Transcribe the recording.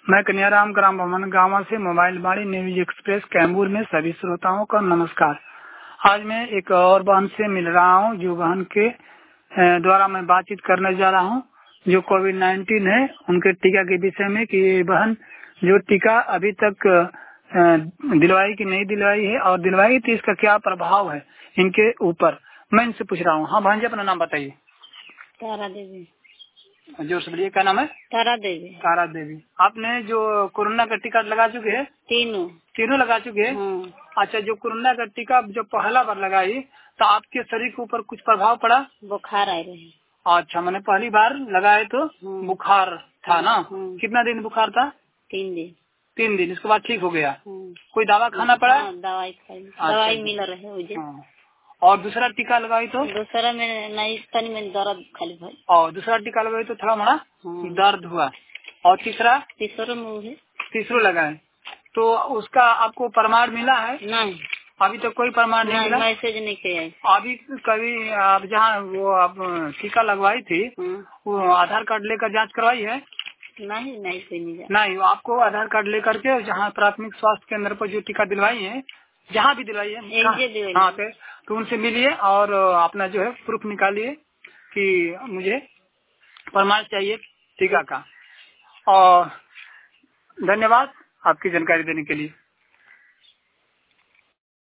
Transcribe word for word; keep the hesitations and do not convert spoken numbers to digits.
मैं कन्याराम ग्राम भवन गांव से मोबाइल बाड़ी न्यूज एक्सप्रेस कैमूर में सभी श्रोताओं का नमस्कार। आज मैं एक और बहन से मिल रहा हूं, जो बहन के द्वारा मैं बातचीत करने जा रहा हूं, जो कोविड नाइन्टीन है उनके टीका के विषय में, कि बहन जो टीका अभी तक दिलवाई की नहीं दिलवाई है और दिलवाई थी, इसका क्या प्रभाव है इनके ऊपर, मैं इनसे पूछ रहा हूँ। हाँ बहन जी, अपना नाम बताइए। तारा देवी। जोर से बोलिए, क्या नाम है? तारा देवी। तारा देवी। आपने जो कोरोना का टीका लगा चुके हैं? तीनों तीनों लगा चुके हैं। हाँ। अच्छा, जो कोरोना का टीका जो पहला बार लगाई तो आपके शरीर के ऊपर कुछ प्रभाव पड़ा? बुखार आए रहे। अच्छा, मैंने पहली बार लगाए तो हाँ। बुखार था ना? हाँ। कितना दिन बुखार था? तीन दिन। तीन दिन, इसके बाद ठीक हो गया। हाँ। कोई दवा खाना पड़ा? हाँ, दवाई खाई। दवाई मिल रहे मुझे। हाँ। और दूसरा टीका लगाई तो? दूसरा में नहीं, तनी में दर्द खाली भाई। और दूसरा टीका लगाई तो थोड़ा मोड़ा हाँ। दर्द हुआ। और तीसरा? तीसरा में तीसरा लगाए तो उसका आपको प्रमाण मिला है? नहीं, अभी तक तो कोई प्रमाण नहीं, नहीं मिला। मैसेज नहीं किया। अभी कभी आप जहाँ वो आप टीका लगवाई थी, वो आधार कार्ड लेकर जांच करवाई है? नहीं नहीं, कोई नहीं जा। नहीं, आपको आधार कार्ड लेकर के जहाँ प्राथमिक स्वास्थ्य केंद्र पर जो टीका दिलवाई है, जहाँ भी दिलवाई है, हाँ पे तो उनसे मिलिए और अपना जो है प्रूफ निकालिए कि मुझे प्रमाण चाहिए टीका का। और धन्यवाद आपकी जानकारी देने के लिए।